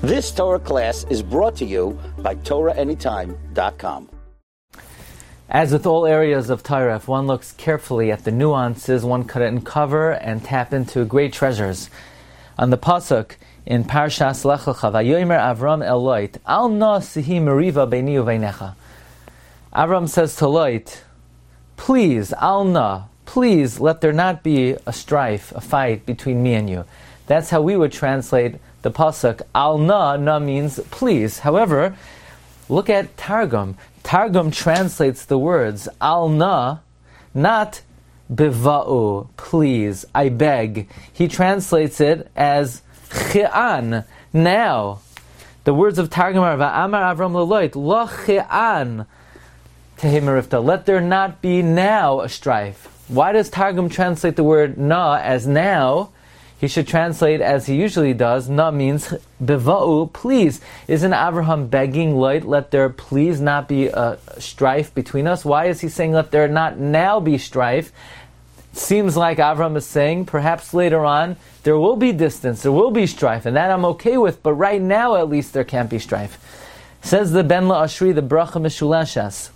This Torah class is brought to you by TorahAnytime.com. As with all areas of Torah, if one looks carefully at the nuances, one could uncover and tap into great treasures. On the pasuk in Parshas Lech Lecha, Vayomer Avram el Lot, Al na sihi meriva beini uveinecha. Avram says to Lot, please, Al na, please let there not be a strife, a fight between me and you. That's how we would translate the pasuk. Al na, na means please. However, look at Targum. Targum translates the words al na, not biva'u, please, I beg. He translates it as chi'an, now. The words of Targum are va'amar Avram leloit, lo chi'an tehi merifta. Let there not be now a strife. Why does Targum translate the word na as now? He should translate as he usually does. Na means biva'u, please. Isn't Abraham begging Lot, let there please not be a strife between us? Why is he saying let there not now be strife? Seems like Abraham is saying perhaps later on there will be distance, there will be strife, and that I'm okay with, but right now at least there can't be strife. Says the Ben La'ashri, the Bracha Mishulashas,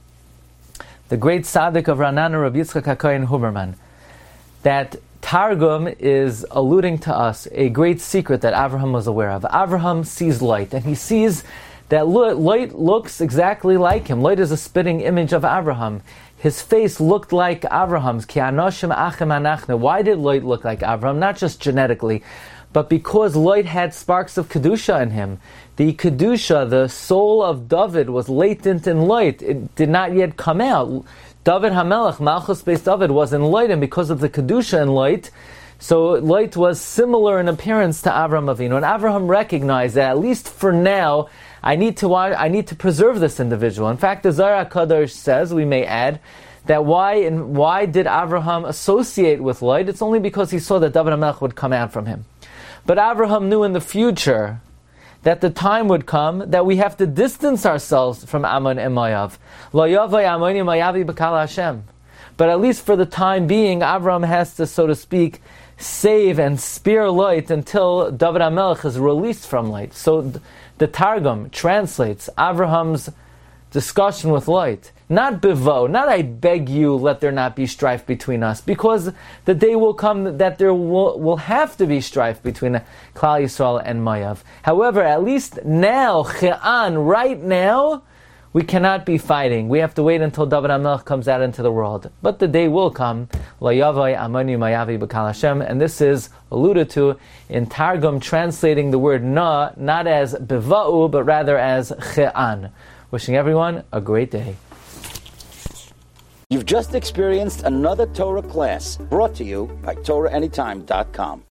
the great tzaddik of Ranana, Rabbi Yitzchak HaKohen Huberman, that Targum is alluding to us a great secret that Avraham was aware of. Avraham sees light, and he sees that light looks exactly like him. Light is a spitting image of Avraham. His face looked like Avraham's. Ki anoshim achem anachnu. Why did light look like Avraham? Not just genetically, but because light had sparks of Kedusha in him. The Kedusha, the soul of David, was latent in light. It did not yet come out. David HaMelech, Malchus Beis David, was in light, and because of the Kedusha in light, so light was similar in appearance to Avraham Avinu. And Avraham recognized that, at least for now, I need to preserve this individual. In fact, the Zohar HaKadosh says, we may add, that why did Avraham associate with light? It's only because he saw that David HaMelech would come out from him. But Avraham knew in the future that the time would come that we have to distance ourselves from Ammon and Moav. Lo yavai Ammoni Moavi b'kal Hashem. But at least for the time being, Avram has to, so to speak, save and spare light until David HaMelech is released from light. So the Targum translates Avraham's discussion with light, not bivo, not I beg you, let there not be strife between us, because the day will come that there will have to be strife between Klal Yisrael and Moav. However, at least now, Che'an, right now, we cannot be fighting. We have to wait until David HaMelech comes out into the world. But the day will come, Lo yavai Ammoni Moavi b'kal Hashem, and this is alluded to in Targum translating the word na, not as biva'u, but rather as Che'an. Wishing everyone a great day. You've just experienced another Torah class brought to you by TorahAnytime.com.